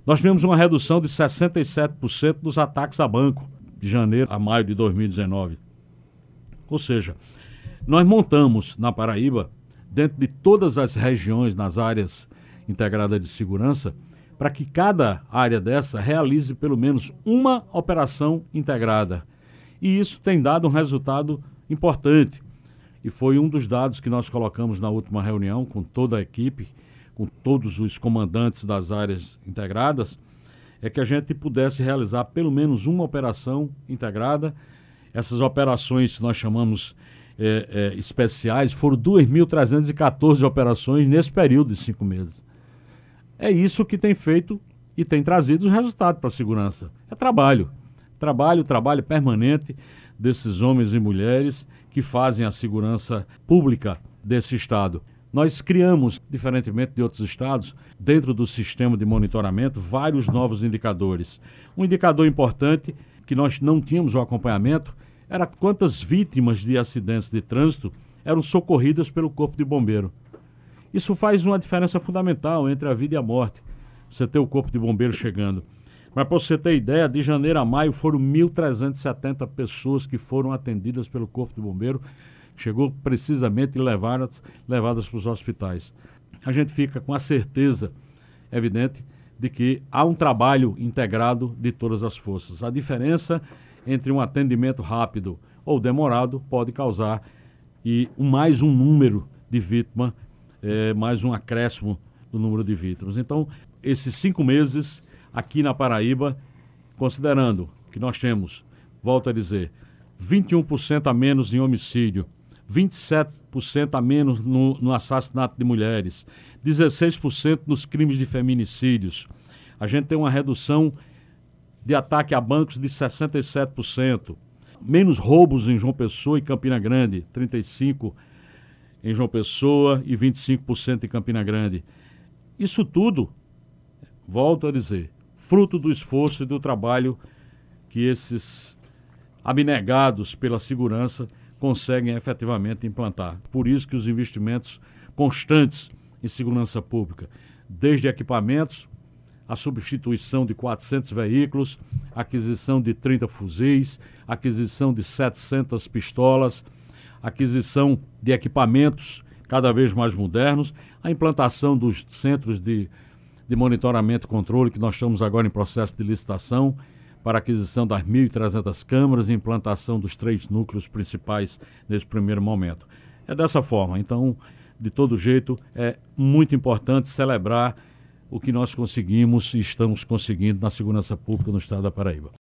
Nós tivemos uma redução de 67% dos ataques a banco, de janeiro a maio de 2019. Ou seja, nós montamos na Paraíba, dentro de todas as regiões, nas áreas integradas de segurança, para que cada área dessa realize pelo menos uma operação integrada. E isso tem dado um resultado importante. E foi um dos dados que nós colocamos na última reunião com toda a equipe, com todos os comandantes das áreas integradas, é que a gente pudesse realizar pelo menos uma operação integrada. Essas operações que nós chamamos especiais foram 2.314 operações nesse período de 5 meses. É isso que tem feito e tem trazido os resultados para a segurança. É trabalho permanente desses homens e mulheres que fazem a segurança pública desse estado. Nós criamos, diferentemente de outros estados, dentro do sistema de monitoramento, vários novos indicadores. Um indicador importante que nós não tínhamos o acompanhamento era quantas vítimas de acidentes de trânsito eram socorridas pelo Corpo de Bombeiro. Isso faz uma diferença fundamental entre a vida e a morte, você ter o Corpo de Bombeiro chegando. Mas para você ter ideia, de janeiro a maio foram 1.370 pessoas que foram atendidas pelo Corpo de Bombeiro, chegou precisamente levadas para os hospitais. A gente fica com a certeza, evidente, de que há um trabalho integrado de todas as forças. A diferença entre um atendimento rápido ou demorado pode causar mais um número de vítimas, mais um acréscimo do número de vítimas. Então, esses 5 meses aqui na Paraíba, considerando que nós temos, volto a dizer, 21% a menos em homicídio, 27% a menos no assassinato de mulheres, 16% nos crimes de feminicídios. A gente tem uma redução de ataque a bancos de 67%, menos roubos em João Pessoa e Campina Grande, 35% em João Pessoa e 25% em Campina Grande. Isso tudo, volto a dizer, fruto do esforço e do trabalho que esses abnegados pela segurança conseguem efetivamente implantar. Por isso que os investimentos constantes em segurança pública, desde equipamentos, a substituição de 400 veículos, aquisição de 30 fuzis, aquisição de 700 pistolas, aquisição de equipamentos cada vez mais modernos, a implantação dos centros de monitoramento e controle, que nós estamos agora em processo de licitação, para a aquisição das 1.300 câmaras e implantação dos 3 núcleos principais nesse primeiro momento. É dessa forma. Então, de todo jeito, é muito importante celebrar o que nós conseguimos e estamos conseguindo na segurança pública no estado da Paraíba.